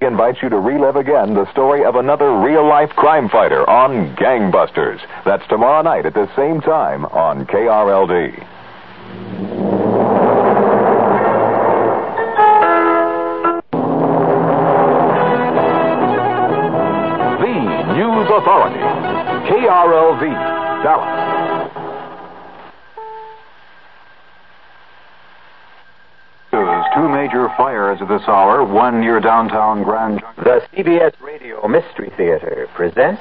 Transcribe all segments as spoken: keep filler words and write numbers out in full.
invites you to relive again the story of another real-life crime fighter on Gangbusters. That's tomorrow night at the same time on K R L D. The News Authority, K R L D, Dallas. Two major fires at this hour, one near downtown Grand Junction. The C B S Radio Mystery Theater presents...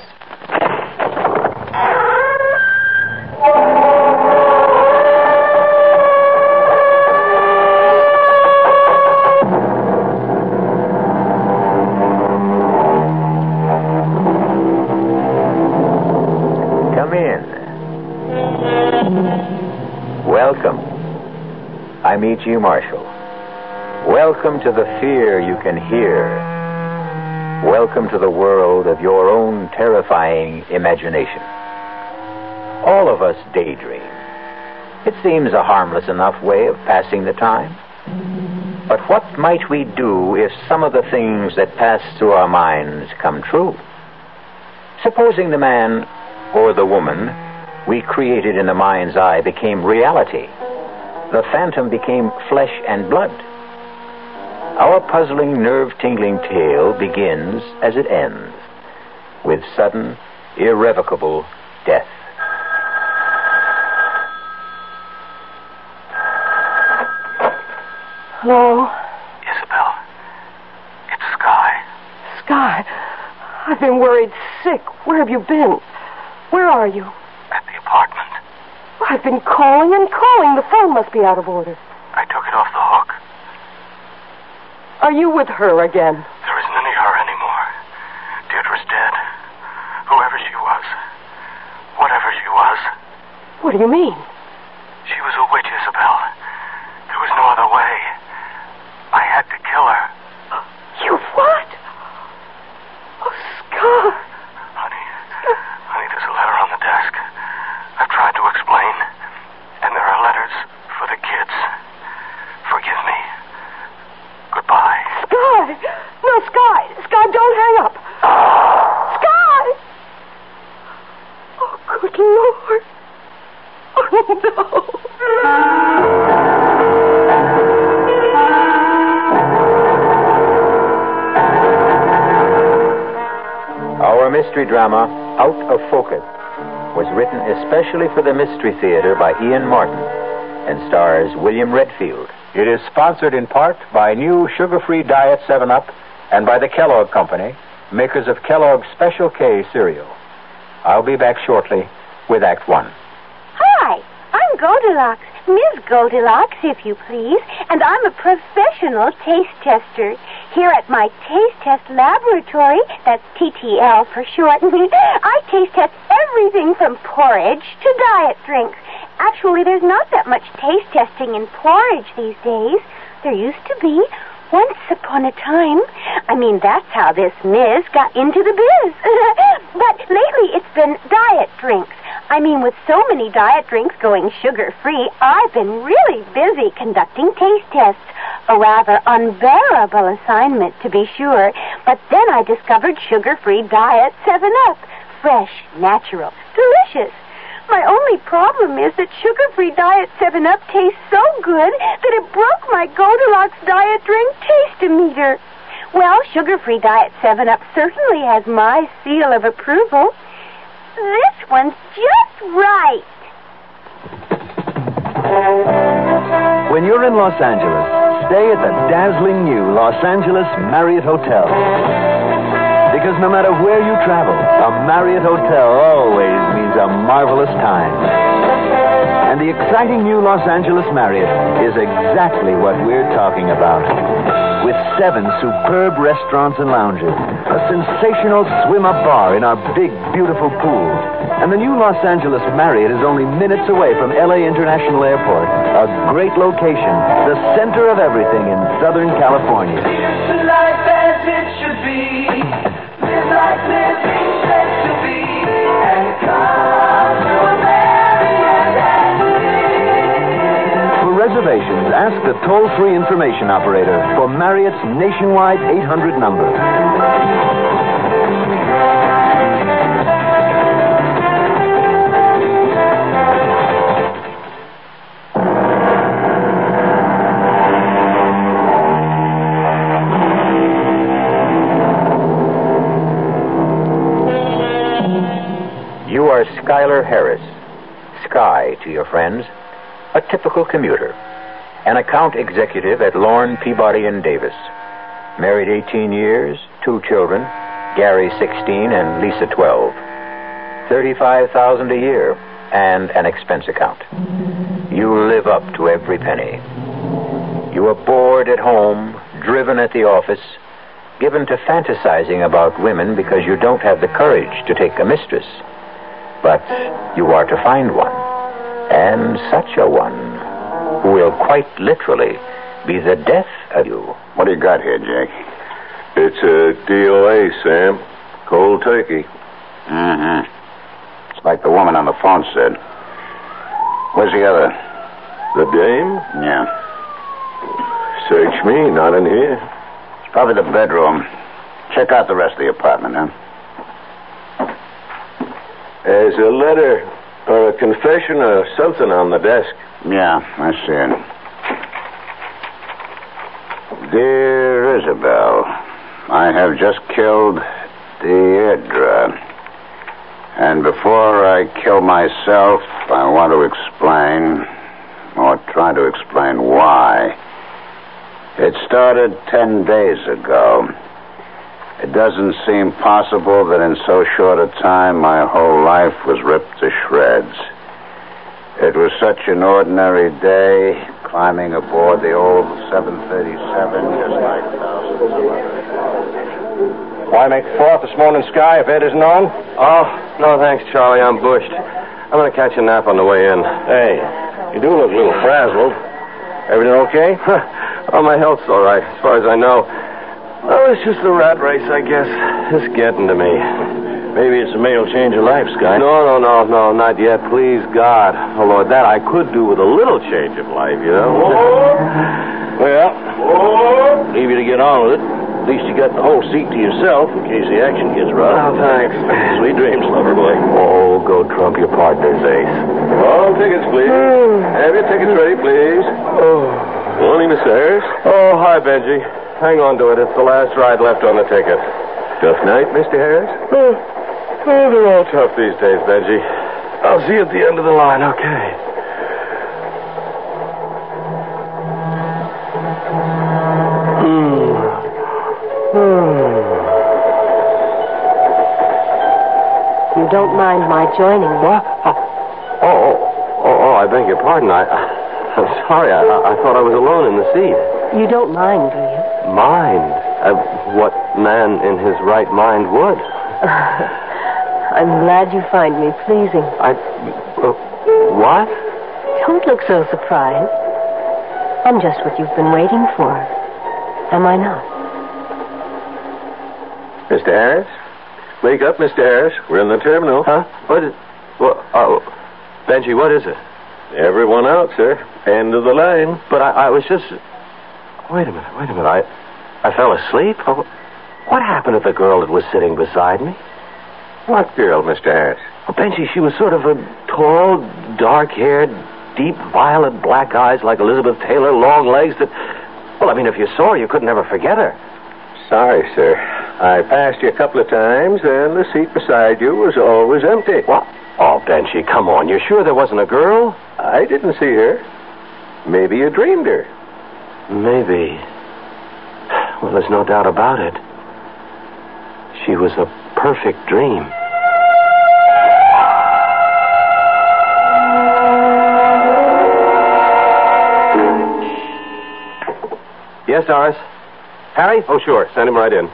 Come in. Welcome. I'm E G. Marshall. Welcome to the fear you can hear. Welcome to the world of your own terrifying imagination. All of us daydream. It seems a harmless enough way of passing the time. But what might we do if some of the things that pass through our minds come true? Supposing the man or the woman we created in the mind's eye became reality. The phantom became flesh and blood. Our puzzling, nerve-tingling tale begins as it ends, with sudden, irrevocable death. Hello? Isabel, it's Sky. Sky, I've been worried sick. Where have you been? Where are you? At the apartment. I've been calling and calling. The phone must be out of order. I took it off the hook. Are you with her again? There isn't any her anymore. Deirdre's dead. Whoever she was. Whatever she was. What do you mean? She was a witch, Isabel. There was no other way. I had to kill her. You what? Oh, Scar. Honey, honey, there's a letter on the desk. I've tried to explain. And there are letters for the kids. Forgive me. Goodbye. Sky! No, Sky! Sky, don't hang up! Sky! Oh, good Lord. Oh, no. Our mystery drama, Out of Focus, was written especially for the Mystery Theater by Ian Martin and stars William Redfield. It is sponsored in part by new sugar-free Diet seven up and by the Kellogg Company, makers of Kellogg's Special K cereal. I'll be back shortly with Act One. Hi, I'm Goldilocks, Miss Goldilocks, if you please, and I'm a professional taste tester. Here at my Taste Test Laboratory, that's T T L for short, I taste test everything from porridge to diet drinks. Actually, there's not that much taste testing in porridge these days. There used to be. Once upon a time. I mean, that's how this Miz got into the biz. But lately it's been diet drinks. I mean, with so many diet drinks going sugar-free, I've been really busy conducting taste tests. A rather unbearable assignment, to be sure. But then I discovered sugar-free Diet seven up. Fresh, natural, delicious. My only problem is that sugar-free Diet seven up tastes so good that it broke my Goldilocks diet drink taste-o-meter. Well, sugar-free Diet seven up certainly has my seal of approval. This one's just right. When you're in Los Angeles, stay at the dazzling new Los Angeles Marriott Hotel. Because no matter where you travel, a Marriott Hotel always means a marvelous time. And the exciting new Los Angeles Marriott is exactly what we're talking about. With seven superb restaurants and lounges, a sensational swim-up bar in our big, beautiful pool, and the new Los Angeles Marriott is only minutes away from L A International Airport, a great location, the center of everything in Southern California. Here's to life as it should be. Live like living's meant to be, and come to a Marriott and live. For reservations Ask the toll-free information operator for Marriott's nationwide eight hundred number. You are Schuyler Harris, Sky to your friends, a typical commuter, an account executive at Lorne, Peabody and Davis. Married eighteen years, two children, Gary sixteen and Lisa twelve. thirty-five thousand dollars a year and an expense account. You live up to every penny. You are bored at home, driven at the office, given to fantasizing about women because you don't have the courage to take a mistress. But you are to find one, and such a one, who will quite literally be the death of you. What do you got here, Jake? It's a D O A, Sam. Cold turkey. Mm-hmm. It's like the woman on the phone said. Where's the other? The dame? Yeah. Search me, not in here. It's probably the bedroom. Check out the rest of the apartment, huh? There's a letter or a confession or something on the desk. Yeah, I see it. Dear Isabel, I have just killed Deirdre. And before I kill myself, I want to explain, or try to explain why. It started ten days ago. It doesn't seem possible that in so short a time my whole life was ripped to shreds. It was such an ordinary day, climbing aboard the old seven thirty-seven, just like thousands of others. Why make fourth this morning, Sky, if Ed isn't on? Oh, no thanks, Charlie. I'm bushed. I'm going to catch a nap on the way in. Hey, you do look a little frazzled. Everything okay? Oh, my health's all right, as far as I know. Oh, it's just the rat race, I guess. It's getting to me. Maybe it's a male change of life, Sky. No, no, no, no, not yet. Please, God. Oh, Lord, that I could do with a little change of life, you know? Well, leave you to get on with it. At least you got the whole seat to yourself in case the action gets rough. Oh, thanks. Sweet dreams, lover boy. Oh, go trump your partner's ace. All tickets, please. Have your tickets ready, please. Oh. Morning, Mister Harris. Oh, hi, Benji. Hang on to it. It's the last ride left on the ticket. Tough night, Mister Harris? Oh, oh, they're all tough these days, Benji. I'll see you at the end of the line, okay? Hmm. Hmm. You don't mind my joining me? What? Oh, oh, oh, oh, I beg your pardon. I, I'm sorry. I, I thought I was alone in the seat. You don't mind, do you? Mind? Uh, what man in his right mind would? I'm glad you find me pleasing. I... Uh, what? Don't look so surprised. I'm just what you've been waiting for. Am I not? Mister Harris? Wake up, Mister Harris. We're in the terminal. Huh? What is... What, oh, Benji, what is it? Everyone out, sir. End of the line. But I, I was just... Wait a minute, wait a minute. I, I fell asleep? Oh, what happened to the girl that was sitting beside me? What girl, Mister Harris? Oh, Benji, she was sort of a tall, dark-haired, deep violet black eyes like Elizabeth Taylor, long legs that... Well, I mean, if you saw her, you could never forget her. Sorry, sir. I passed you a couple of times, and the seat beside you was always empty. What? Oh, Benji, come on. You're sure there wasn't a girl? I didn't see her. Maybe you dreamed her. Maybe. Well, there's no doubt about it. She was a perfect dream. Yes, Doris? Harry? Oh, sure. Send him right in.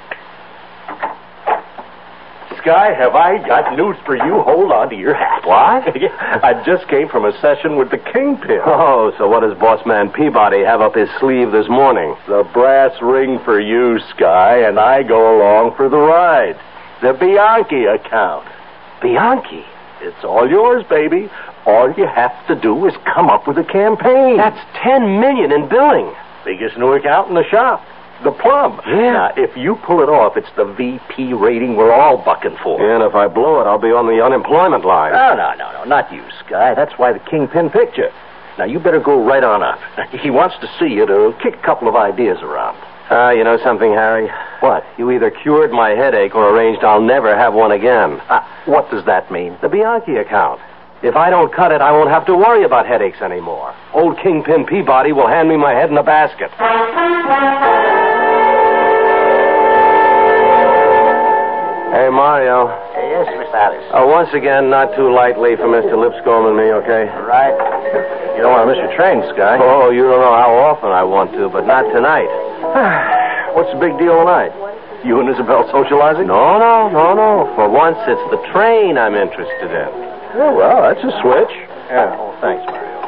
Sky, have I got news for you? Hold on to your hat. What? I just came from a session with the Kingpin. Oh, so what does boss man Peabody have up his sleeve this morning? The brass ring for you, Sky, and I go along for the ride. The Bianchi account. Bianchi? It's all yours, baby. All you have to do is come up with a campaign. That's ten million in billing. Biggest Newark out in the shop. The plum. Yeah. Now, if you pull it off, it's the V P rating we're all bucking for. And if I blow it, I'll be on the unemployment line. No, no, no, no, not you, Sky. That's why the Kingpin picked you. Now, you better go right on up. He wants to see you to kick a couple of ideas around. Ah, uh, you know something, Harry? What? You either cured my headache or arranged I'll never have one again. Uh, what does that mean? The Bianchi account. If I don't cut it, I won't have to worry about headaches anymore. Old Kingpin Peabody will hand me my head in a basket. Hey, Mario. Hey, yes, Mister Alice. Uh, once again, not too lightly for Mister Lipscomb and me, okay? Right. You don't want to miss your train, Sky. Oh, you don't know how often I want to, but not tonight. What's the big deal tonight? You and Isabel socializing? No, no, no, no. For once, it's the train I'm interested in. Oh, well, that's a switch. Yeah. Oh, thanks, Mario.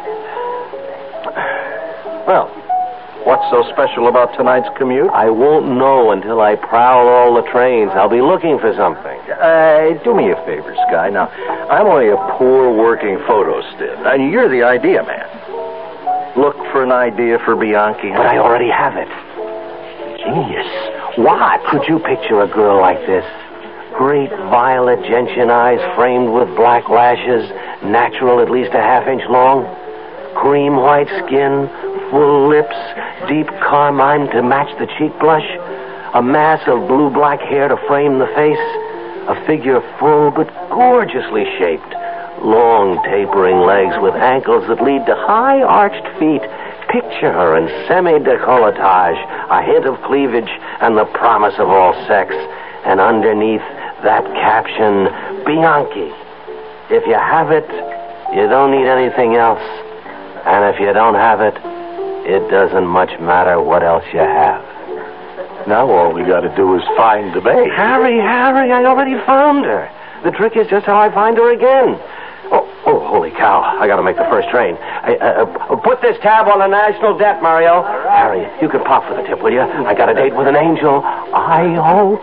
Well, what's so special about tonight's commute? I won't know until I prowl all the trains. I'll be looking for something. Uh, do me a favor, Sky. Now, I'm only a poor working photo stiff. And you're the idea man. Look for an idea for Bianchi. But I already have it. Genius. What? Could you picture a girl like this? Great violet gentian eyes framed with black lashes, natural at least a half inch long, cream white skin, full lips, deep carmine to match the cheek blush, a mass of blue-black hair to frame the face, a figure full but gorgeously shaped, long tapering legs with ankles that lead to high-arched feet. Picture her in semi-decolletage, a hint of cleavage, and the promise of all sex. And underneath that caption, Bianchi. If you have it, you don't need anything else. And if you don't have it, it doesn't much matter what else you have. Now all we got to do is find the babe. Harry, Harry, I already found her. The trick is just how I find her again. Oh, oh, holy cow. I got to make the first train. I, uh, uh, put this tab on the national debt, Mario. Harry, you can pop for the tip, will you? I got a date with an angel. I hope.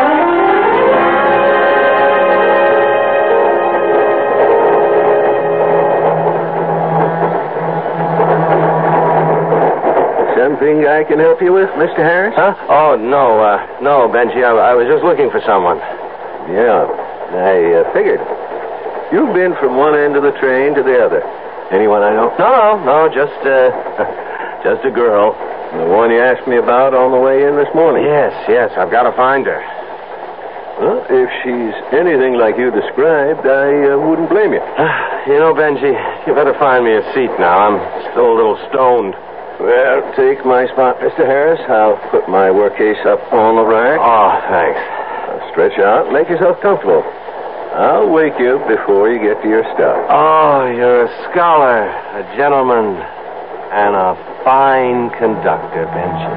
Something I can help you with, Mister Harris? Huh? Oh, no, uh, no, Benji. I, I was just looking for someone. Yeah, I uh, figured. You've been from one end of the train to the other. Anyone I know? No, no, no, just, uh, just a girl. The one you asked me about on the way in this morning? Yes, yes, I've got to find her. Well, if she's anything like you described, I uh, wouldn't blame you. You know, Benji, you better find me a seat now. I'm still a little stoned. Well, take my spot, Mister Harris. I'll put my work case up on the rack. Oh, thanks. Now stretch out, make yourself comfortable. I'll wake you before you get to your stuff. Oh, you're a scholar, a gentleman, and a fine conductor, Benji.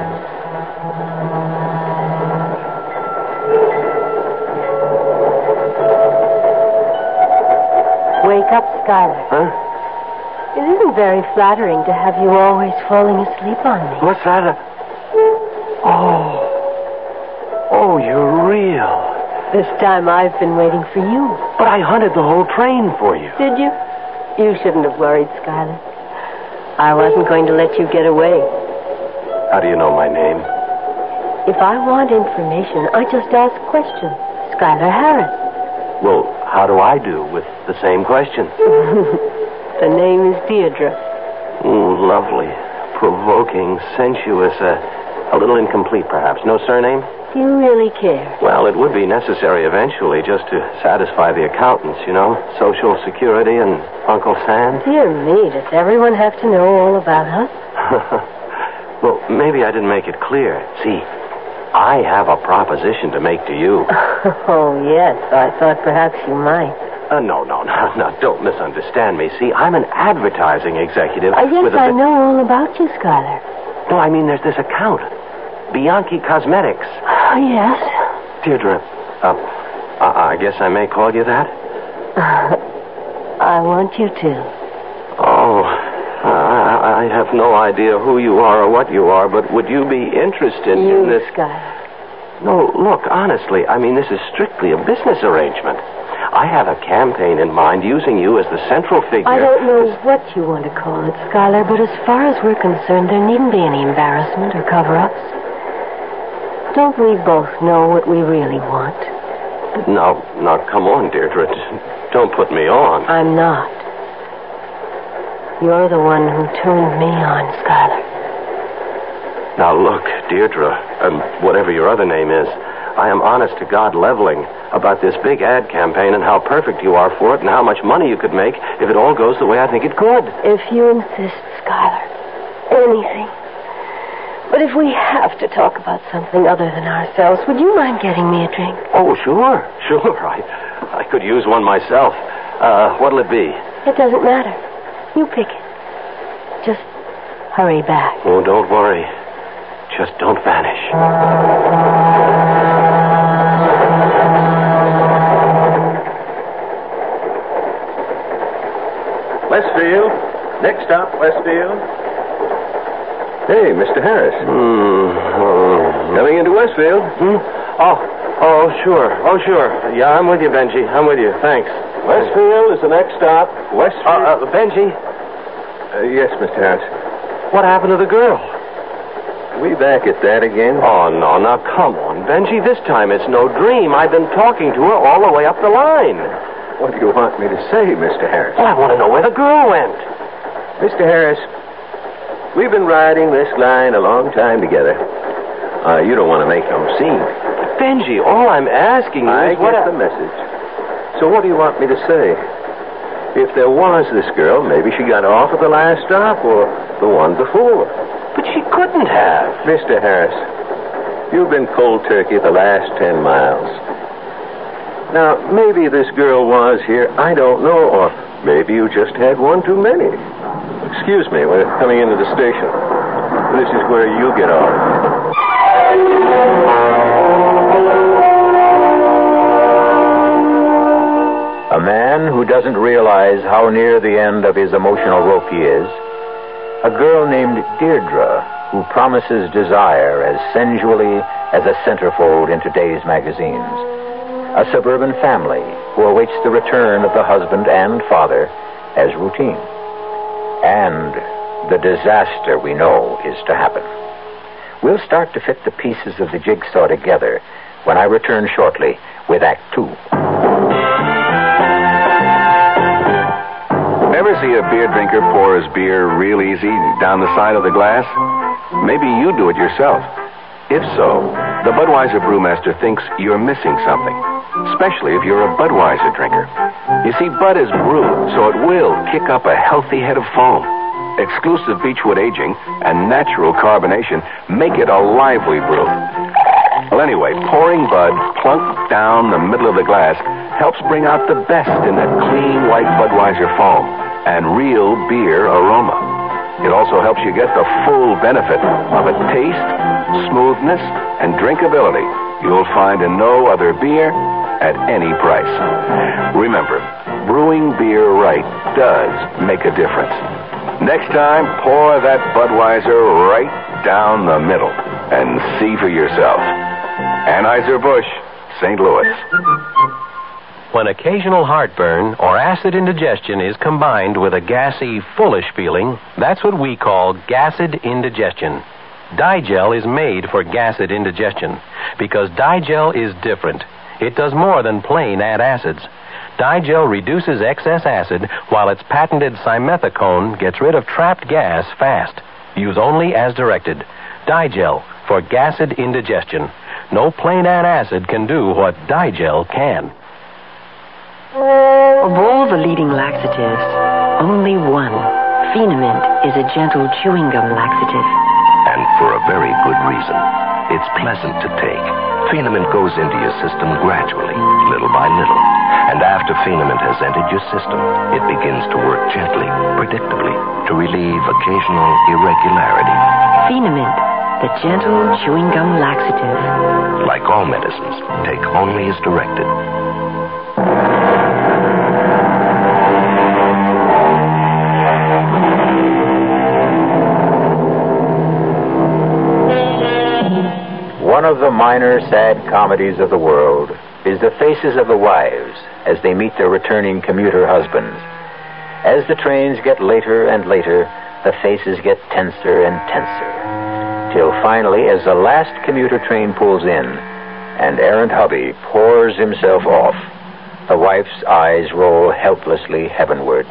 Wake up, Skylar. Huh? It isn't very flattering to have you always falling asleep on me. What's that? Oh. Oh, you're real. This time I've been waiting for you. But I hunted the whole train for you. Did you? You shouldn't have worried, Skylar. I wasn't going to let you get away. How do you know my name? If I want information, I just ask questions. Skylar Harris. Well, how do I do with the same question? The name is Deirdre. Mm, lovely. Provoking, sensuous, uh, a little incomplete, perhaps. No surname? Do you really care? Well, it would be necessary eventually just to satisfy the accountants, you know. Social Security and Uncle Sam. Dear me, does everyone have to know all about us? Well, maybe I didn't make it clear. See, I have a proposition to make to you. Oh, yes. I thought perhaps you might. Uh, no, no, no, no. Don't misunderstand me. See, I'm an advertising executive. I guess with a I bit... know all about you, Skylar. No, I mean, there's this account. Bianchi Cosmetics. Oh, yes. Deirdre, uh, I guess I may call you that? I want you to. Oh, I, I have no idea who you are or what you are, but would you be interested you, in this? Skylar. No, look, honestly, I mean, this is strictly a business arrangement. I have a campaign in mind using you as the central figure. I don't know what you want to call it, Schuyler, but as far as we're concerned, there needn't be any embarrassment or cover-ups. Don't we both know what we really want? Now, now, come on, Deirdre. Don't put me on. I'm not. You're the one who turned me on, Schuyler. Now, look, Deirdre, um, whatever your other name is, I am honest to God leveling about this big ad campaign and how perfect you are for it and how much money you could make if it all goes the way I think it could. If you insist, Schuyler. Anything. But if we have to talk about something other than ourselves, would you mind getting me a drink? Oh, sure, sure. I, I could use one myself. Uh, what'll it be? It doesn't matter. You pick it. Just hurry back. Oh, don't worry. Just don't vanish. Westfield. Next stop, Westfield. Hey, Mister Harris. Hmm. Oh. Coming into Westfield. Hmm? Oh, oh, sure. Oh, sure. Yeah, I'm with you, Benji. I'm with you. Thanks. Westfield is the next stop. Westfield. Uh, uh, Benji? Uh, yes, Mister Harris. What happened to the girl? We back at that again? Oh, no. Now, come on, Benji. This time it's no dream. I've been talking to her all the way up the line. What do you want me to say, Mister Harris? Well, I want to know where the girl went. Mister Harris, we've been riding this line a long time together. Uh, you don't want to make no scene. But Benji, all I'm asking you I is what get I... the message. So what do you want me to say? If there was this girl, maybe she got off at the last stop or the one before. But she couldn't have. Mister Harris, you've been cold turkey the last ten miles. Now, maybe this girl was here, I don't know, or maybe you just had one too many. Excuse me, we're coming into the station. This is where you get off. A man who doesn't realize how near the end of his emotional rope he is. A girl named Deirdre, who promises desire as sensually as a centerfold in today's magazines. A suburban family who awaits the return of the husband and father as routine. And the disaster we know is to happen. We'll start to fit the pieces of the jigsaw together when I return shortly with Act Two. Ever see a beer drinker pour his beer real easy down the side of the glass? Maybe you do it yourself. If so, the Budweiser Brewmaster thinks you're missing something, especially if you're a Budweiser drinker. You see, Bud is brewed, so it will kick up a healthy head of foam. Exclusive Beechwood aging and natural carbonation make it a lively brew. Well, anyway, pouring Bud plunk down the middle of the glass helps bring out the best in that clean white Budweiser foam and real beer aroma. It also helps you get the full benefit of a taste, smoothness, and drinkability you'll find in no other beer at any price. Remember, brewing beer right does make a difference. Next time, pour that Budweiser right down the middle and see for yourself. Anheuser-Busch, Saint Louis. When occasional heartburn or acid indigestion is combined with a gassy, foolish feeling, that's what we call gassed indigestion. Digel is made for gassed indigestion because Digel is different. It does more than plain add acids. Digel reduces excess acid while its patented simethicone gets rid of trapped gas fast. Use only as directed. Digel for gassed indigestion. No plain add acid can do what Digel can. Of all the leading laxatives, only one, Phenamint, is a gentle chewing gum laxative. And for a very good reason. It's pleasant to take. Phenamint goes into your system gradually, little by little. And after Phenamint has entered your system, it begins to work gently, predictably, to relieve occasional irregularity. Phenamint, the gentle chewing gum laxative. Like all medicines, take only as directed. One of the minor sad comedies of the world, is the faces of the wives as they meet their returning commuter husbands. As the trains get later and later, the faces get tenser and tenser, till finally, as the last commuter train pulls in and errant hubby pours himself off, the wife's eyes roll helplessly heavenwards.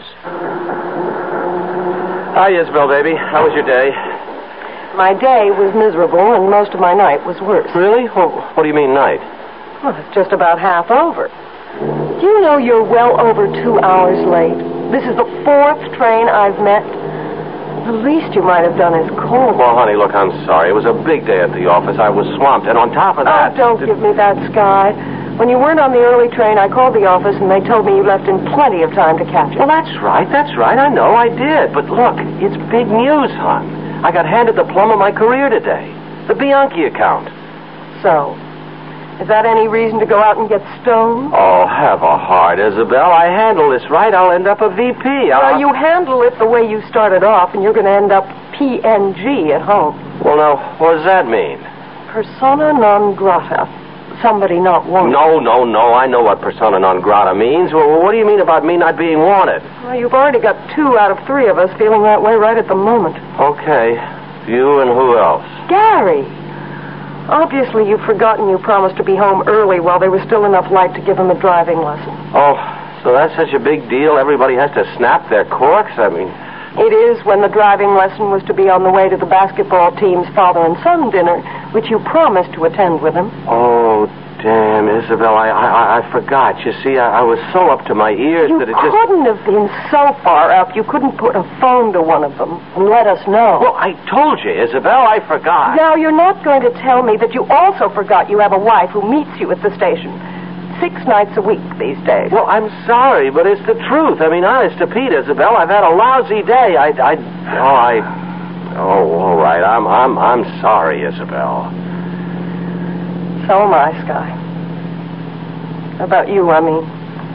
Hi, Isabel, baby. How was your day? My day was miserable, and most of my night was worse. Really? Well, what do you mean, night? Well, it's just about half over. Do you know you're well over two hours late? This is the fourth train I've met. The least you might have done is call. Well, honey, look, I'm sorry. It was a big day at the office. I was swamped, and on top of that... Oh, don't give me that, Sky. When you weren't on the early train, I called the office, and they told me you left in plenty of time to catch it. Well, that's right, that's right. I know I did. But look, it's big news, hon. I got handed the plum of my career today. The Bianchi account. So, is that any reason to go out and get stoned? Oh, have a heart, Isabel. I handle this right, I'll end up a V P. Well, you handle it the way you started off, and you're going to end up P N G at home. Well, now, what does that mean? Persona non grata. Somebody not wanted. No, no, no. I know what persona non grata means. Well, what do you mean about me not being wanted? Well, you've already got two out of three of us feeling that way right at the moment. Okay. You and who else? Gary. Obviously, you've forgotten you promised to be home early while there was still enough light to give him a driving lesson. Oh, so that's such a big deal? Everybody has to snap their corks? I mean... It is when the driving lesson was to be on the way to the basketball team's father and son dinner, which you promised to attend with him. Oh, damn, Isabel, I I, I forgot. You see, I, I was so up to my ears you that it just... You couldn't have been so far up. You couldn't put a phone to one of them and let us know. Well, I told you, Isabel, I forgot. Now, you're not going to tell me that you also forgot you have a wife who meets you at the station six nights a week these days. Well, I'm sorry, but it's the truth. I mean, honest to Pete, Isabel, I've had a lousy day. I, I, oh, I, oh, all right. I'm, I'm, I'm sorry, Isabel. So am I, Sky. About you, I mean.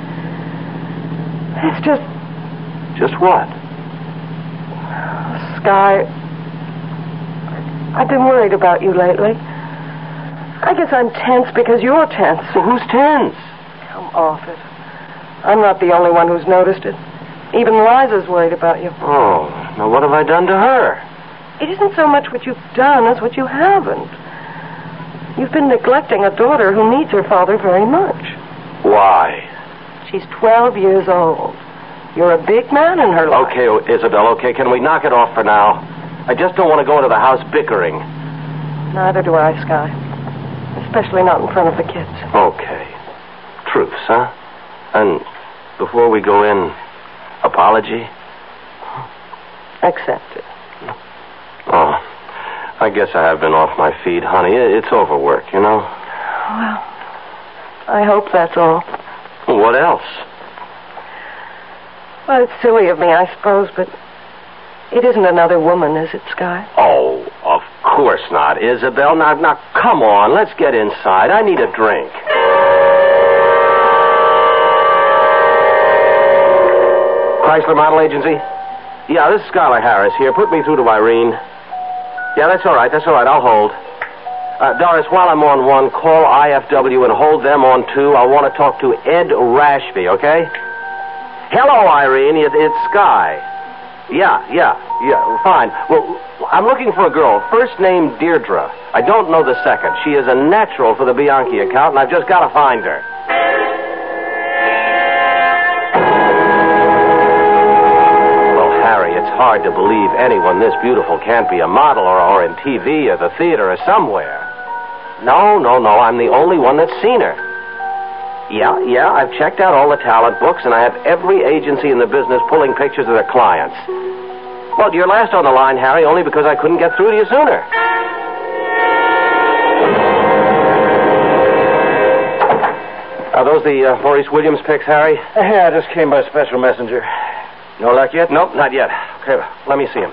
It's just... Just what? Sky, I've been worried about you lately. I guess I'm tense because you're tense. Well, who's tense? Come off it. I'm not the only one who's noticed it. Even Liza's worried about you. Oh, now what have I done to her? It isn't so much what you've done as what you haven't. You've been neglecting a daughter who needs her father very much. Why? She's twelve years old. You're a big man in her life. Okay, oh, Isabel, okay, can we knock it off for now? I just don't want to go into the house bickering. Neither do I, Sky. Especially not in front of the kids. Okay. Truths, huh? And before we go in, apology? Accepted. Oh, I guess I have been off my feet, honey. It's overwork, you know? Well, I hope that's all. What else? Well, it's silly of me, I suppose, but it isn't another woman, is it, Sky? Oh, of course not, Isabel. Now, now, come on. Let's get inside. I need a drink. Chrysler Model Agency? Yeah, this is Skylar Harris here. Put me through to Irene. Yeah, that's all right. That's all right. I'll hold. Uh, Doris, while I'm on one, call I F W and hold them on two. I want to talk to Ed Rashby, okay? Hello, Irene. It, it's Sky. Yeah, yeah, yeah, fine. Well, I'm looking for a girl. First name Deirdre. I don't know the second. She is a natural for the Bianchi account, and I've just got to find her. Well, Harry, it's hard to believe anyone this beautiful can't be a model or, or in T V or the theater or somewhere. No, no, no, I'm the only one that's seen her. Yeah, yeah, I've checked out all the talent books, and I have every agency in the business pulling pictures of their clients. Well, you're last on the line, Harry, only because I couldn't get through to you sooner. Are those the uh, Maurice Williams pics, Harry? Yeah, I just came by special messenger. No luck yet? Nope, not yet. Okay, let me see him.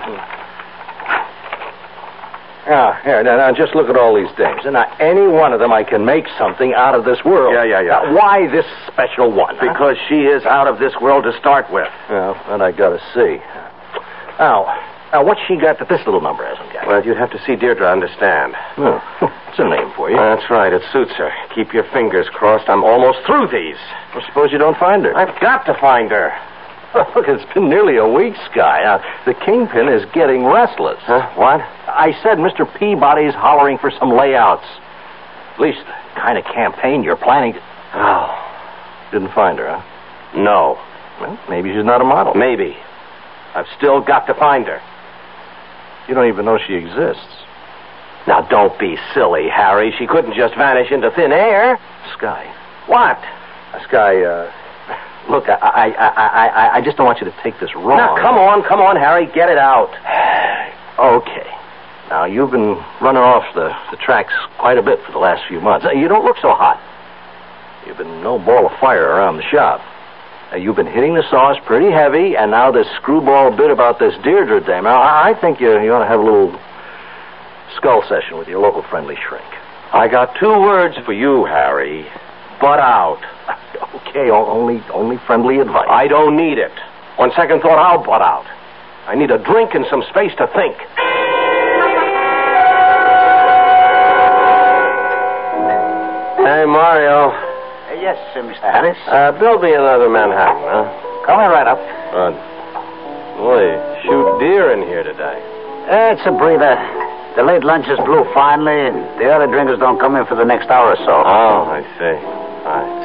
Ah, here, now, now, just look at all these dames. And now, any one of them I can make something out of this world. Yeah, yeah, yeah. Now, why this special one? Huh? Because she is out of this world to start with. Well, then I gotta see. Now, Now, what's she got that this little number hasn't got? Well, you'd have to see Deirdre to understand. Oh, it's a name for you. That's right. It suits her. Keep your fingers crossed. I'm almost through these. Well, suppose you don't find her. I've got to find her. Look, it's been nearly a week, Sky. Uh, the kingpin is getting restless. Huh? What? I said Mister Peabody's hollering for some layouts. At least the kind of campaign you're planning to... Oh. Didn't find her, huh? No. Well, maybe she's not a model. Maybe. I've still got to find her. You don't even know she exists. Now, don't be silly, Harry. She couldn't just vanish into thin air. Sky. What? Uh, Sky, uh... Look, I, I, I, I, I just don't want you to take this wrong. Now, come on, come on, Harry. Get it out. Okay. Now, you've been running off the, the tracks quite a bit for the last few months. You don't look so hot. You've been no ball of fire around the shop. Now, you've been hitting the sauce pretty heavy, and now this screwball bit about this Deirdre dame. Now, I, I think you, you ought to have a little skull session with your local friendly shrink. I got two words for you, Harry. Butt out. Okay, only only friendly advice. I don't need it. On second thought, I'll butt out. I need a drink and some space to think. Hey, Mario. Uh, yes, uh, Mister Harris. Uh, build me another Manhattan, huh? Coming right up. Good. Boy, shoot deer in here today. Uh, it's a breather. The late lunches blew finally, and the early drinkers don't come in for the next hour or so. Oh, I see. All right.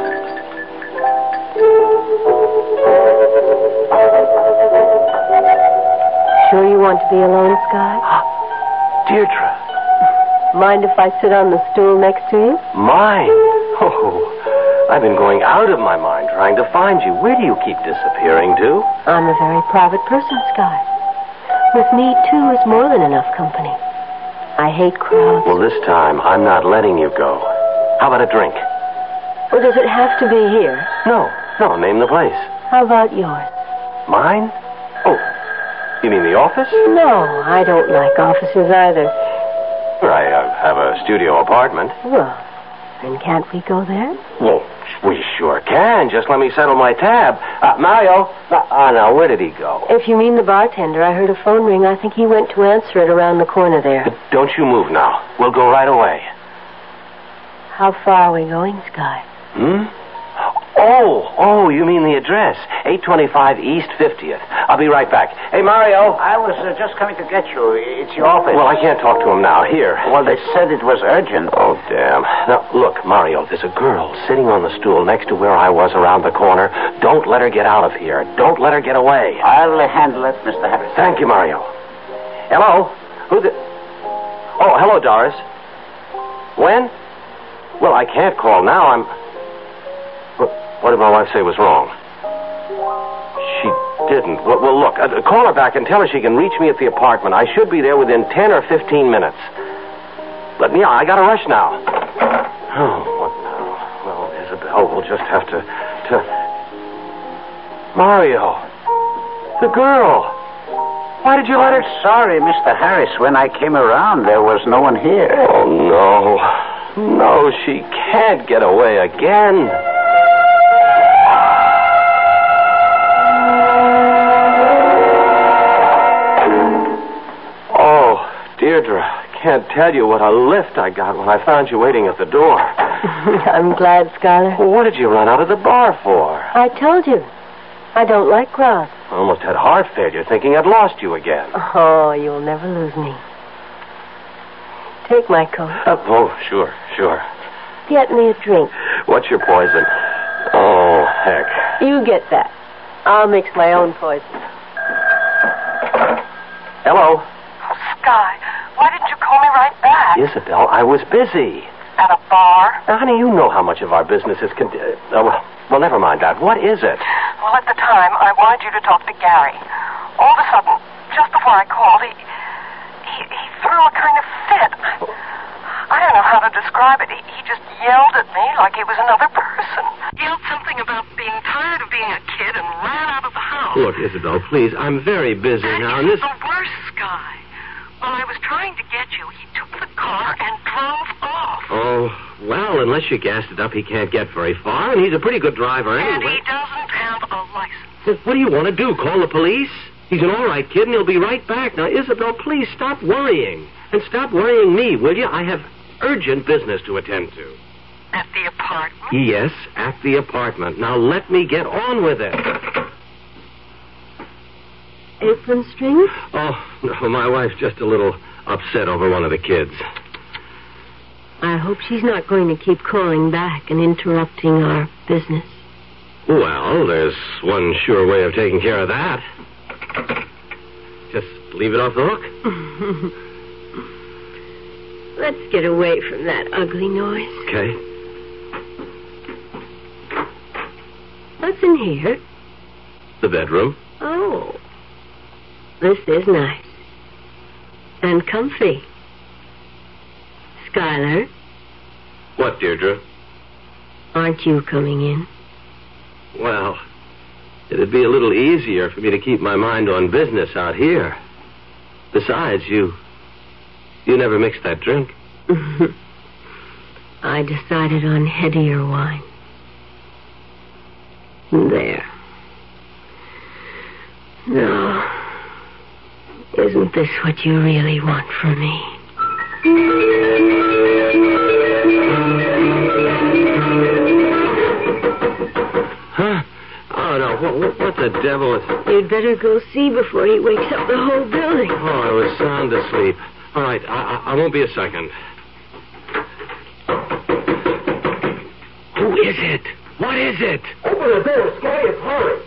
Sure you want to be alone, Sky? Deirdre. Mind if I sit on the stool next to you? Mine? Oh, I've been going out of my mind trying to find you. Where do you keep disappearing to? I'm a very private person, Sky. With me, two is more than enough company. I hate crowds. Well, this time, I'm not letting you go. How about a drink? Well, does it have to be here? No. No, name the place. How about yours? Mine? Oh, you mean the office? No, I don't like offices either. I uh, have a studio apartment. Well, then can't we go there? Well, we sure can. Just let me settle my tab. Uh, Mario. Ah, uh, now, where did he go? If you mean the bartender, I heard a phone ring. I think he went to answer it around the corner there. But don't you move now. We'll go right away. How far are we going, Sky? Hmm? Oh, oh, you mean the address. eight twenty-five East fiftieth. I'll be right back. Hey, Mario. I was uh, just coming to get you. It's your office. Well, I can't talk to him now. Here. Well, they said it was urgent. Oh, damn. Now, look, Mario, there's a girl sitting on the stool next to where I was around the corner. Don't let her get out of here. Don't let her get away. I'll uh, handle it, Mister Harris. Thank you, Mario. Hello? Who the... Oh, hello, Doris. When? Well, I can't call now. I'm... What did my wife say was wrong? She didn't. Well, well look, uh, call her back and tell her she can reach me at the apartment. I should be there within ten or fifteen minutes. Let me, I gotta rush now. Oh, what now? Well, Isabel, we'll just have to, to... Mario. The girl. Why did you let her... Sorry, Mister Harris. When I came around, there was no one here. Oh, no. No, she can't get away again. Deirdre, I can't tell you what a lift I got when I found you waiting at the door. I'm glad, Skylar. Well, what did you run out of the bar for? I told you. I don't like crowds. I almost had heart failure thinking I'd lost you again. Oh, you'll never lose me. Take my coat. Uh, oh, sure, sure. Get me a drink. What's your poison? Oh, heck. You get that. I'll mix my own poison. Hello? Sky, why didn't you call me right back? Isabel, I was busy. At a bar? Now, honey, you know how much of our business is... Con- uh, well, well, never mind that. What is it? Well, at the time, I wanted you to talk to Gary. All of a sudden, just before I called, he... He, he threw a kind of fit. I don't know how to describe it. He, he just yelled at me like he was another person. Yelled something about being tired of being a kid and ran out of the house. Look, Isabel, please, I'm very busy and now, and this... the worst, Sky. While I was trying to get you, he took the car and drove off. Oh, well, unless you gassed it up, he can't get very far, and he's a pretty good driver anyway. And he doesn't have a license. What do you want to do, call the police? He's an all right kid, and he'll be right back. Now, Isabel, please stop worrying. And stop worrying me, will you? I have urgent business to attend to. At the apartment? Yes, at the apartment. Now, let me get on with it. Apron strings? Oh, no, my wife's just a little upset over one of the kids. I hope she's not going to keep calling back and interrupting our business. Well, there's one sure way of taking care of that. Just leave it off the hook. Let's get away from that ugly noise. Okay. What's in here? The bedroom. Oh. This is nice. And comfy. Skylar. What, Deirdre? Aren't you coming in? Well, it'd be a little easier for me to keep my mind on business out here. Besides, you... You never mixed that drink. I decided on headier wine. There. No. Isn't this what you really want from me? Huh? Oh, no. What, what the devil is... You'd better go see before he wakes up the whole building. Oh, I was sound asleep. All right, I, I, I won't be a second. Who is it? What is it? Open the door, Scotty. Hurry.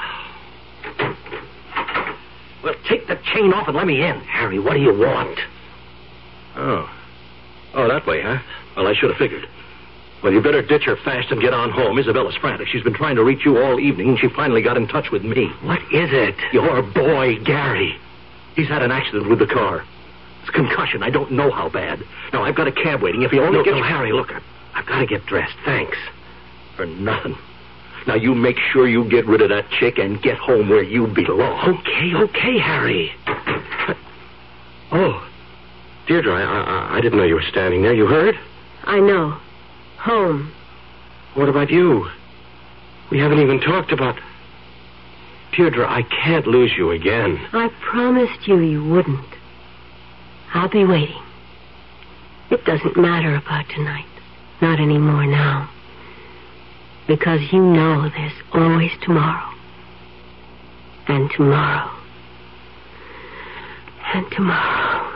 Well, take the chain off and let me in. Harry, what do you want? Oh. Oh, that way, huh? Well, I should have figured. Well, you better ditch her fast and get on home. Isabella's frantic. She's been trying to reach you all evening, and she finally got in touch with me. What is it? Your boy, Gary. He's had an accident with the car. It's concussion. I don't know how bad. Now, I've got a cab waiting. If you only No, get... no, Harry, look, I've, I've got to get dressed. Thanks. For nothing. Now, you make sure you get rid of that chick and get home where you belong. Okay, okay, Harry. Oh, Deirdre, I, I, I didn't know you were standing there. You heard? I know. Home. What about you? We haven't even talked about... Deirdre, I can't lose you again. I promised you you wouldn't. I'll be waiting. It doesn't matter about tonight. Not anymore now. Because you know there's always tomorrow. And tomorrow. And tomorrow.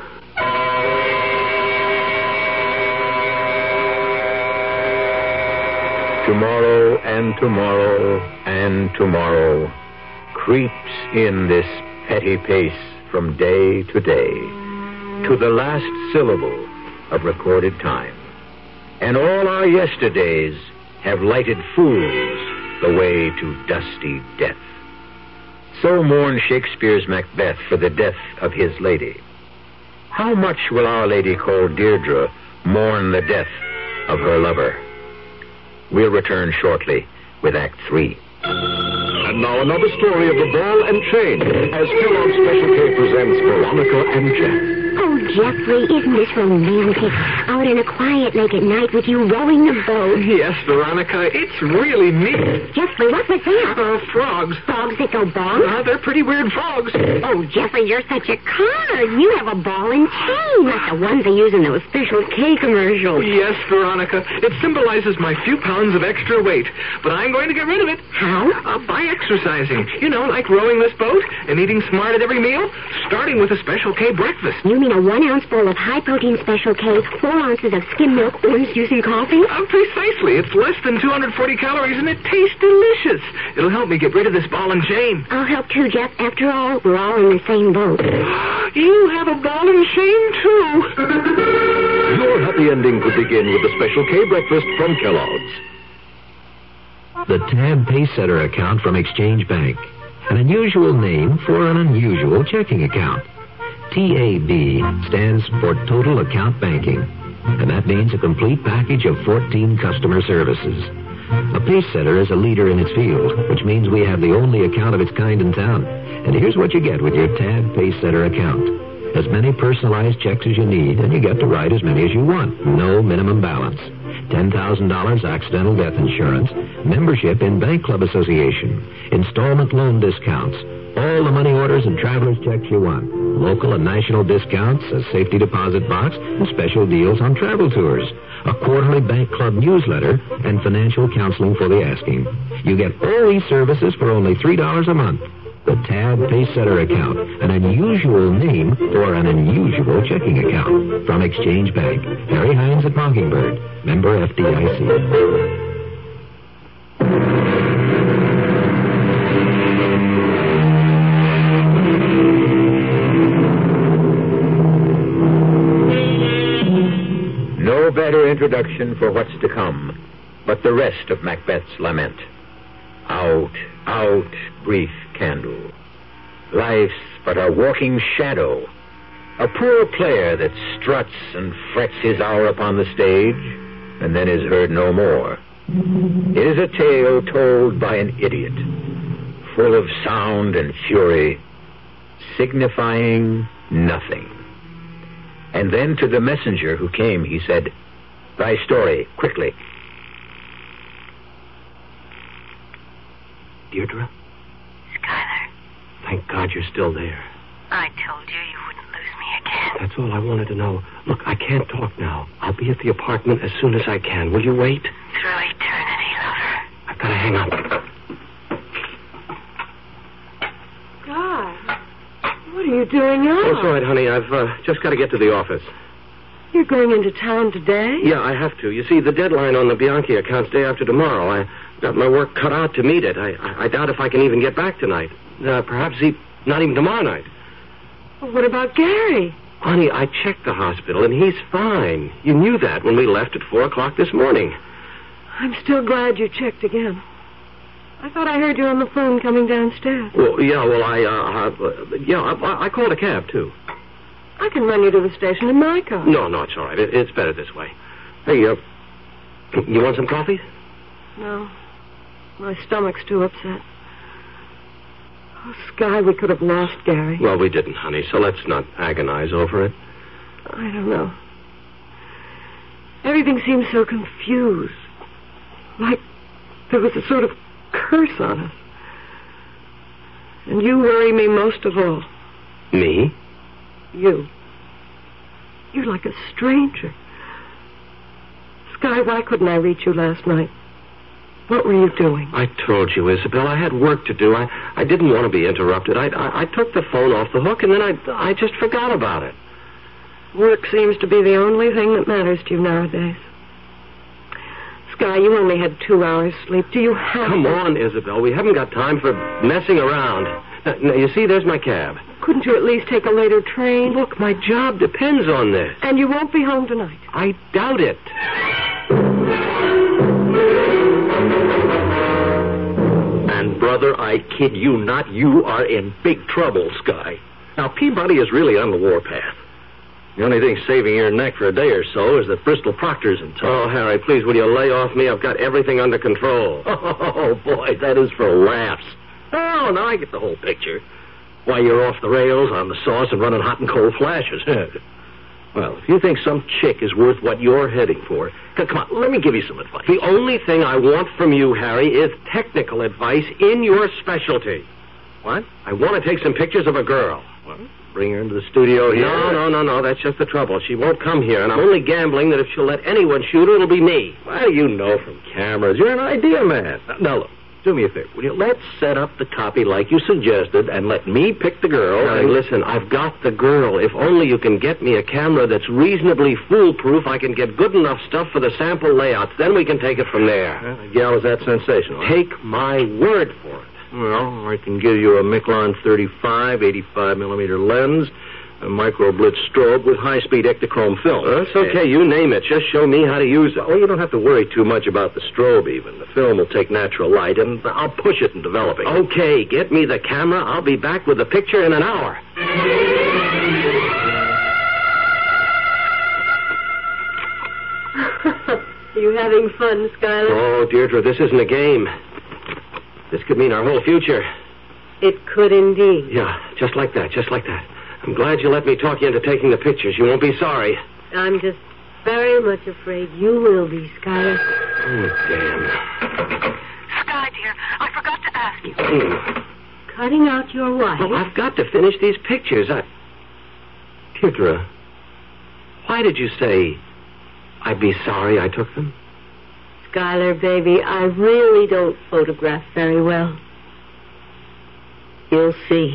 Tomorrow and tomorrow and tomorrow creeps in this petty pace from day to day to the last syllable of recorded time. And all our yesterdays have lighted fools the way to dusty death. So mourned Shakespeare's Macbeth for the death of his lady. How much will Our Lady called Deirdre mourn the death of her lover? We'll return shortly with Act Three. And now another story of the ball and chain as Kellogg's Special K presents Veronica and Jeff. Oh, Jeffrey, isn't this romantic? Out in a quiet lake at night with you rowing the boat. Yes, Veronica, it's really neat. Jeffrey, what was that? Uh, frogs. Frogs that go bong? Uh, they're pretty weird frogs. Oh, Jeffrey, you're such a card. You have a ball and chain, like the ones they use in those Special K commercials. Yes, Veronica. It symbolizes my few pounds of extra weight. But I'm going to get rid of it. How? Uh, by exercising. You know, like rowing this boat and eating smart at every meal, starting with a Special K breakfast. You mean a one-ounce bowl of high-protein Special K, four ounces of skim milk, orange juice, and coffee? Uh, precisely. It's less than two hundred forty calories, and it tastes delicious. It'll help me get rid of this ball and chain. I'll help too, Jeff. After all, we're all in the same boat. You have a ball and chain, too. Your happy ending could begin with the Special K breakfast from Kellogg's. The Tab Pacesetter account from Exchange Bank. An unusual name for an unusual checking account. T A B stands for Total Account Banking, and that means a complete package of fourteen customer services. A Pacesetter is a leader in its field, which means we have the only account of its kind in town. And here's what you get with your Tab Pacesetter account. As many personalized checks as you need, and you get to write as many as you want. No minimum balance. ten thousand dollars accidental death insurance, membership in Bank Club Association, installment loan discounts, all the money orders and traveler's checks you want, local and national discounts, a safety deposit box, and special deals on travel tours, a quarterly Bank Club newsletter, and financial counseling for the asking. You get all these services for only three dollars a month. The Tab Pacesetter account, an unusual name for an unusual checking account. From Exchange Bank. Harry Hines at Mockingbird. Member F D I C. No better introduction for what's to come, but the rest of Macbeth's lament. Out, out, brief candle. Life's but a walking shadow, a poor player that struts and frets his hour upon the stage, and then is heard no more. It is a tale told by an idiot, full of sound and fury, signifying nothing. And then to the messenger who came, he said, "Thy story, quickly." Deirdre? Skylar, Thank God you're still there. I told you you wouldn't lose me again. That's all I wanted to know. Look, I can't talk now. I'll be at the apartment as soon as I can. Will you wait? Through eternity, lover. I've got to hang up. God, what are you doing now? Oh, it's all right, honey. I've uh, just got to get to the office. You're going into town today? Yeah, I have to. You see, the deadline on the Bianchi account's day after tomorrow. I got my work cut out to meet it. I, I, I doubt if I can even get back tonight. Uh, perhaps he, not even tomorrow night. Well, what about Gary? Honey, I checked the hospital, and he's fine. You knew that when we left at four o'clock this morning. I'm still glad you checked again. I thought I heard you on the phone coming downstairs. Well, yeah, well, I, uh, uh yeah, I, I called a cab, too. I can run you to the station in my car. No, no, it's all right. It, it's better this way. Hey, uh, you want some coffee? No. My stomach's too upset. Oh, Sky, we could have lost Gary. Well, we didn't, honey, so let's not agonize over it. I don't know. Everything seems so confused. Like there was a sort of curse on us. And you worry me most of all. Me? You. You're like a stranger. Sky, why couldn't I reach you last night? What were you doing? I told you, Isabel, I had work to do. I, I didn't want to be interrupted. I, I, I took the phone off the hook, and then I, I just forgot about it. Work seems to be the only thing that matters to you nowadays. Sky, you only had two hours sleep. Do you have... Come on, Isabel. We haven't got time for messing around. Now, now, you see, there's my cab. Couldn't you at least take a later train? Look, my job depends on this. And you won't be home tonight. I doubt it. And, brother, I kid you not, you are in big trouble, Sky. Now, Peabody is really on the warpath. The only thing saving your neck for a day or so is that Bristol Proctor's in town. Oh, Harry, please, will you lay off me? I've got everything under control. Oh, boy, that is for laughs. Oh, now I get the whole picture. Why, you're off the rails, on the sauce, and running hot and cold flashes. Well, if you think some chick is worth what you're heading for, come on, let me give you some advice. The only thing I want from you, Harry, is technical advice in your specialty. What? I want to take some pictures of a girl. What? Bring her into the studio here? No, no, no, no, that's just the trouble. She won't come here, and I'm only gambling that if she'll let anyone shoot her, it'll be me. Well, you know from cameras. You're an idea man. Now, look. Do me a favor, will you? Let's set up the copy like you suggested and let me pick the girl. Now, and... listen, I've got the girl. If only you can get me a camera that's reasonably foolproof, I can get good enough stuff for the sample layouts. Then we can take it from there. Well, the gal is that sensational. Huh? Take my word for it. Well, I can give you a Miclon thirty-five, eighty-five millimeter lens, a micro blitz strobe with high-speed Ektachrome film. Uh, that's okay. You name it. Just show me how to use it. Oh, you don't have to worry too much about the strobe, even. The film will take natural light, and I'll push it in developing. Okay, get me the camera. I'll be back with the picture in an hour. Are you having fun, Skylar? Oh, Deirdre, this isn't a game. This could mean our whole future. It could indeed. Yeah, just like that, just like that. I'm glad you let me talk you into taking the pictures. You won't be sorry. I'm just very much afraid you will be, Skylar. Oh, damn. Sky, dear, I forgot to ask you. Mm. Cutting out your wife? Well, I've got to finish these pictures. I... Deirdre, why did you say I'd be sorry I took them? Skylar, baby, I really don't photograph very well. You'll see.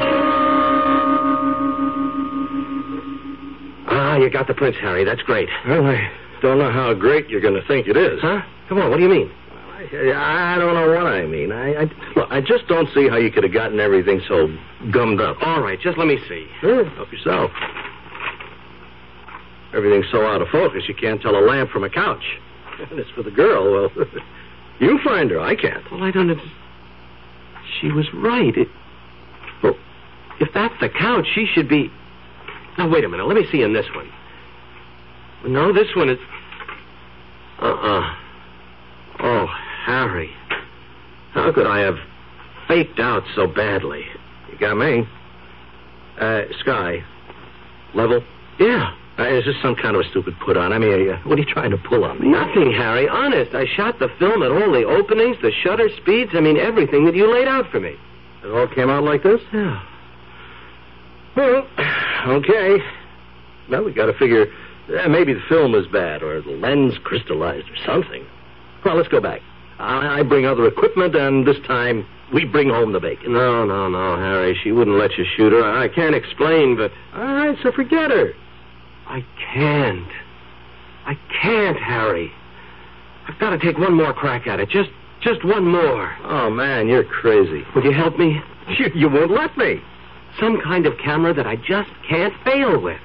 Ah, you got the prints, Harry. That's great. Well, I don't know how great you're going to think it is. Huh? Come on, what do you mean? I, I don't know what I mean. I, I, look, I just don't see how you could have gotten everything so gummed up. All right, just let me see. Sure. Help yourself. Everything's so out of focus you can't tell a lamp from a couch. And it's for the girl. Well, you find her. I can't. Well, I don't know. She was right. It... Well, if that's the couch, she should be... Now, wait a minute. Let me see in this one. No, this one is... Uh-uh. Oh, Harry. How could I have faked out so badly? You got me. Uh, Sky. Level? Yeah. Uh, is this some kind of a stupid put-on? I mean, uh, what are you trying to pull on me? Nothing, Harry. Honest. I shot the film at all the openings, the shutter speeds. I mean, everything that you laid out for me. It all came out like this? Yeah. Well, okay. Well, we got to figure uh, maybe the film was bad or the lens crystallized or something. Well, let's go back. I, I bring other equipment, and this time we bring home the bacon. No, no, no, Harry. She wouldn't let you shoot her. I can't explain, but... All right, so forget her. I can't. I can't, Harry. I've got to take one more crack at it. Just just one more. Oh, man, you're crazy. Would you help me? You, you won't let me. Some kind of camera that I just can't fail with.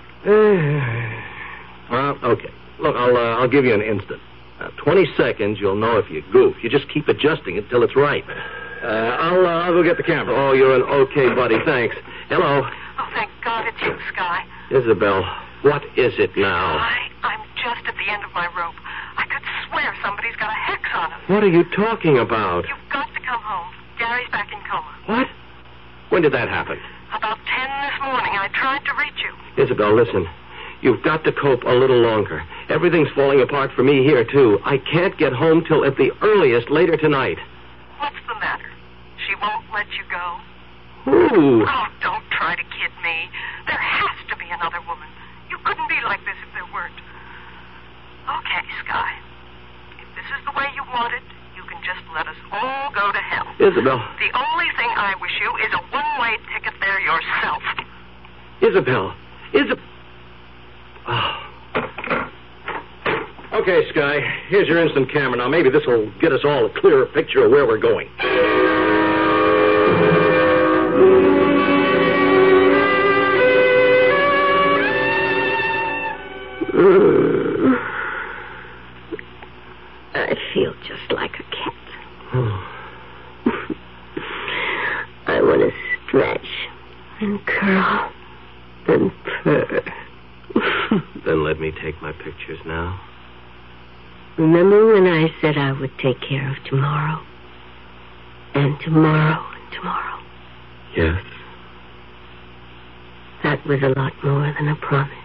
Well, okay. Look, I'll, uh, I'll give you an instant. Uh, twenty seconds, you'll know if you goof. You just keep adjusting it till it's right. Uh, I'll, uh, I'll go get the camera. Oh, you're an okay buddy. Thanks. Hello. Oh, thank God it's you, Sky. Isabel, what is it now? I, I'm just at the end of my rope. I could swear somebody's got a hex on him. What are you talking about? You've got to come home. Gary's back in coma. What? When did that happen? About ten this morning. I tried to reach you. Isabel, listen. You've got to cope a little longer. Everything's falling apart for me here, too. I can't get home till at the earliest later tonight. What's the matter? She won't let you go? Ooh. Oh, don't try to kid me. There has to be another woman. You couldn't be like this if there weren't. Okay, Sky. If this is the way you want it, you can just let us all go to hell. Isabel. The only thing I wish you is a one-way ticket there yourself. Isabel. Isabel. Oh. Okay, Sky. Here's your instant camera. Now, maybe this will get us all a clearer picture of where we're going. I feel just like a cat. I want to stretch and curl and purr. Then let me take my pictures now. Remember when I said I would take care of tomorrow? And tomorrow and tomorrow? Yes. That was a lot more than a promise.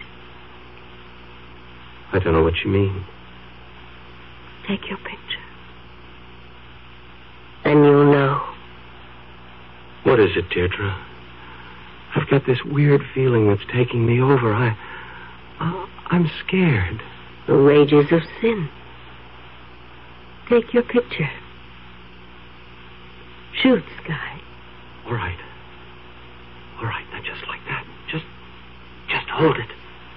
I don't know what you mean. Take your picture. And you'll know. What is it, Deirdre? I've got this weird feeling that's taking me over. I... I'm scared. The wages of sin. Take your picture. Shoot, Sky. All right. All right, now just like that. Just, just hold it.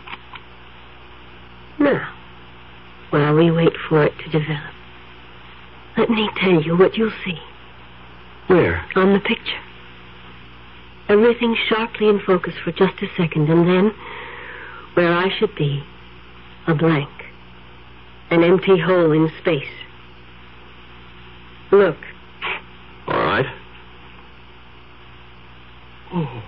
Now, while we wait for it to develop, let me tell you what you'll see. Where? On the picture. Everything sharply in focus for just a second, and then, where I should be, a blank. An empty hole in space. Look. All right. Oh.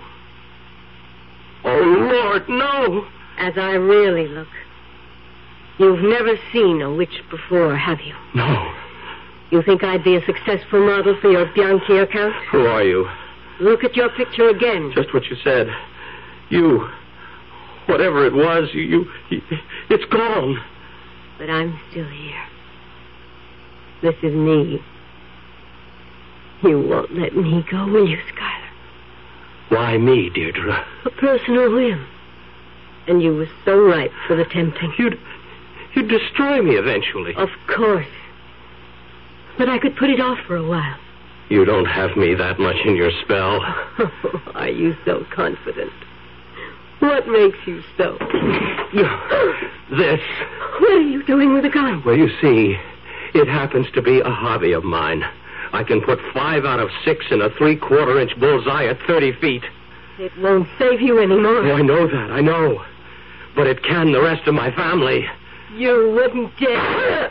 Oh, Lord, no! As I really look. You've never seen a witch before, have you? No. You think I'd be a successful model for your Bianchi account? Who are you? Look at your picture again. Just what you said. You. Whatever it was, you, you, you it's gone. But I'm still here. This is me. You won't let me go, will you, Schuyler? Why me, Deirdre? A personal whim. And you were so ripe for the tempting. You'd, you'd destroy me eventually. Of course. But I could put it off for a while. You don't have me that much in your spell. Oh, are you so confident? What makes you so? This. What are you doing with a gun? Well, you see, it happens to be a hobby of mine. I can put five out of six in a three-quarter inch bullseye at thirty feet. It won't save you anymore. Oh, I know that, I know. But it can the rest of my family. You wouldn't dare.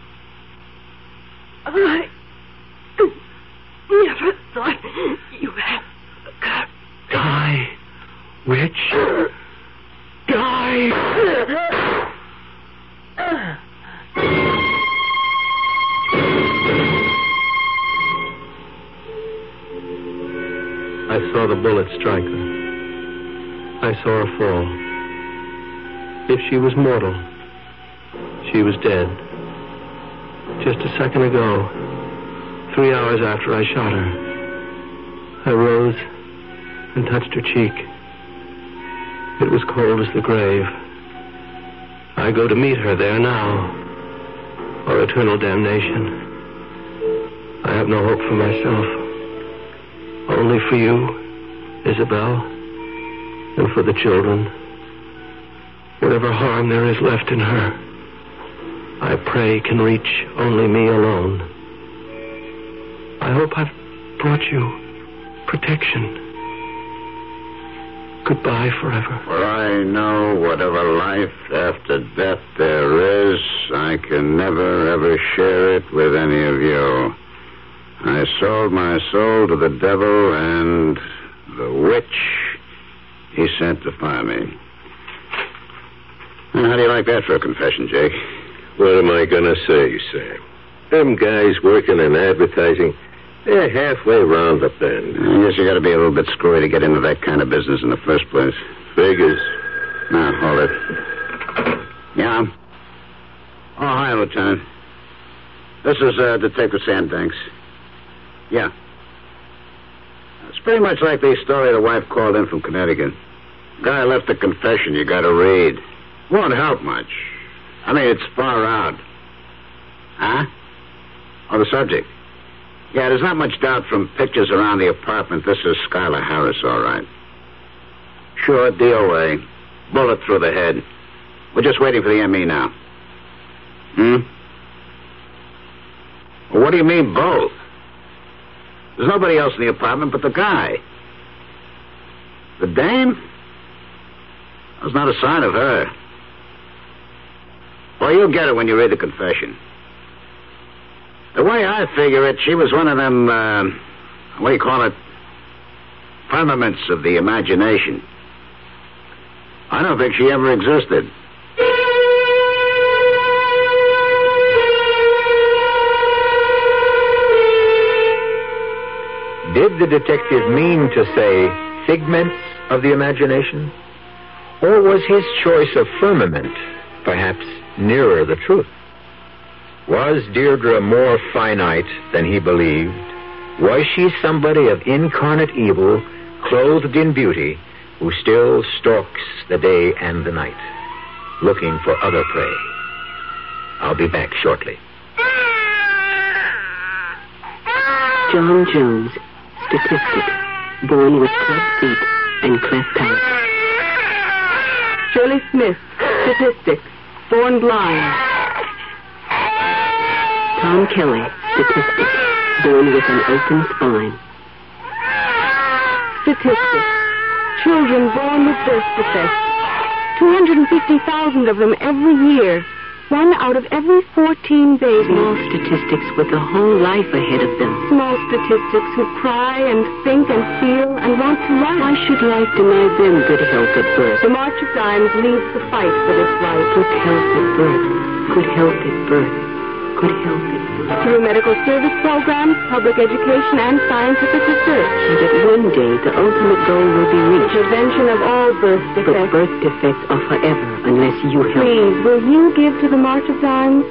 I never thought you had a gun. Die, witch. Die. I saw the bullet strike her. I saw her fall. If she was mortal, she was dead. Just a second ago, three hours after I shot her, I rose and touched her cheek. It was cold as the grave. I go to meet her there now, or eternal damnation. I have no hope for myself. Only for you, Isabel, and for the children. Whatever harm there is left in her, I pray can reach only me alone. I hope I've brought you protection. Goodbye forever. For I know whatever life after death there is, I can never, ever share it with any of you. I sold my soul to the devil, and the witch he sent to find me. Well, how do you like that for a confession, Jake? What am I going to say, Sam? Them guys working in advertising, they're halfway round the bend. I guess you got to be a little bit screwy to get into that kind of business in the first place. Figures. Now, hold it. Yeah? Oh, hi, Lieutenant. This is uh, Detective Sandbanks. Yeah. It's pretty much like the story the wife called in from Connecticut. Guy left a confession you got to read. Won't help much. I mean, it's far out. Huh? Oh, the subject. Yeah, there's not much doubt from pictures around the apartment. This is Schuyler Harris, all right. Sure, D O A. Bullet through the head. We're just waiting for the M E now. Hmm? Well, what do you mean, both? There's nobody else in the apartment but the guy. The dame? There's not a sign of her. Well, you'll get it when you read the confession. The way I figure it, she was one of them, uh, what do you call it? Firmaments of the imagination. I don't think she ever existed. Did the detective mean to say figments of the imagination? Or was his choice of firmament perhaps nearer the truth? Was Deirdre more finite than he believed? Was she somebody of incarnate evil, clothed in beauty, who still stalks the day and the night, looking for other prey? I'll be back shortly. John Jones, statistic, born with cleft feet and cleft palate. Shirley Smith, statistic, born blind. Tom Kelly, statistic, born with an open spine. Statistic, children born with birth defects. two hundred fifty thousand of them every year. One out of every fourteen babies. Small statistics with a whole life ahead of them. Small statistics who cry and think and feel and want to life. Why should life deny them good health at birth? The March of Dimes leads the fight for this life. Good health at birth. Good health at birth. could help it. Through medical service programs, public education, and scientific research. So that one day the ultimate goal will be reached. Prevention of all birth defects. But birth defects are forever unless you help. Please, will you give to the March of Dimes?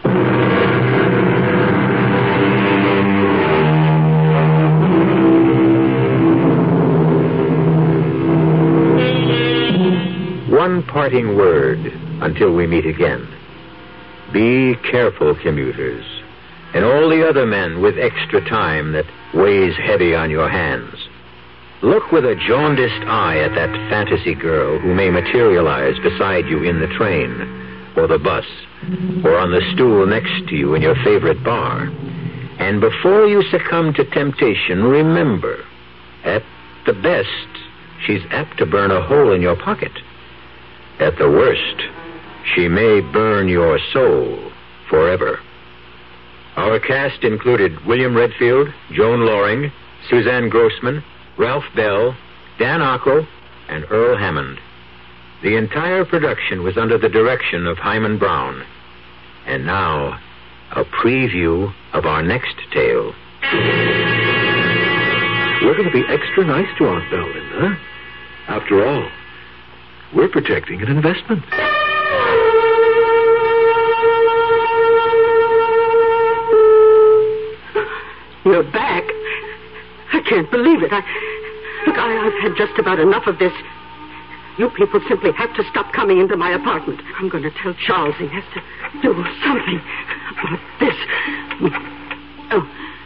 One parting word until we meet again. Be careful, commuters, and all the other men with extra time that weighs heavy on your hands. Look with a jaundiced eye at that fantasy girl who may materialize beside you in the train, or the bus, or on the stool next to you in your favorite bar. And before you succumb to temptation, remember, at the best, she's apt to burn a hole in your pocket. At the worst, she may burn your soul forever. Our cast included William Redfield, Joan Loring, Suzanne Grossman, Ralph Bell, Dan Ockrell, and Earl Hammond. The entire production was under the direction of Hyman Brown. And now, a preview of our next tale. We're going to be extra nice to Aunt Belle, Linda. After all, we're protecting an investment. You're back. I can't believe it. I, look, I, I've had just about enough of this. You people simply have to stop coming into my apartment. I'm going to tell Charles he has to do something about this. Oh.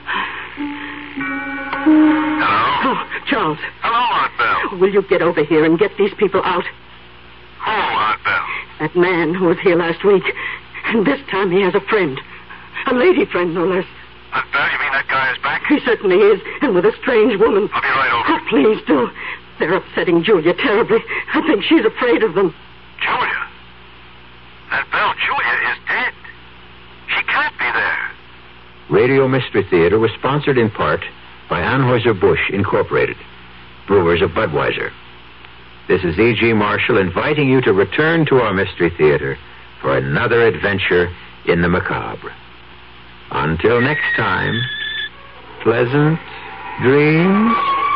Hello? Oh, Charles. Hello, Aunt Belle. Will you get over here and get these people out? Who, Aunt Belle? That man who was here last week. And this time he has a friend. A lady friend, no less. Aunt Belle, you mean that guy is back? He certainly is, and with a strange woman. I'll be right over. Oh, please do. They're upsetting Julia terribly. I think she's afraid of them. Julia? Aunt Belle, Julia is dead. She can't be there. Radio Mystery Theater was sponsored in part by Anheuser-Busch Incorporated, brewers of Budweiser. This is E G. Marshall inviting you to return to our Mystery Theater for another adventure in the macabre. Until next time, pleasant dreams.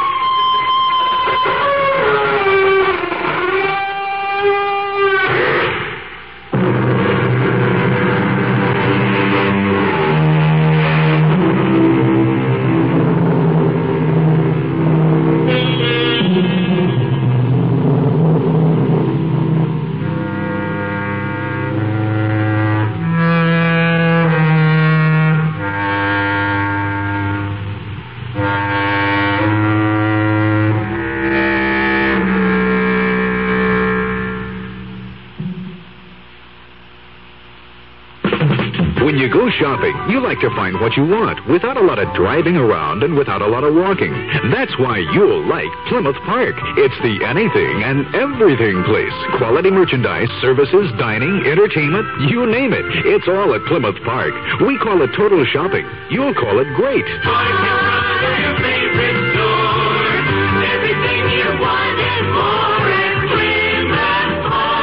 When you go shopping, you like to find what you want without a lot of driving around and without a lot of walking. That's why you'll like Plymouth Park. It's the anything and everything place. Quality merchandise, services, dining, entertainment, you name it. It's all at Plymouth Park. We call it total shopping. You'll call it great. Your favorite store. Everything you want and more at Plymouth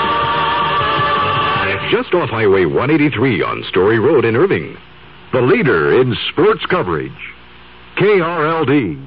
Park. Just off Highway one eighty-three on Story Road in Irving. The leader in sports coverage. K R L D.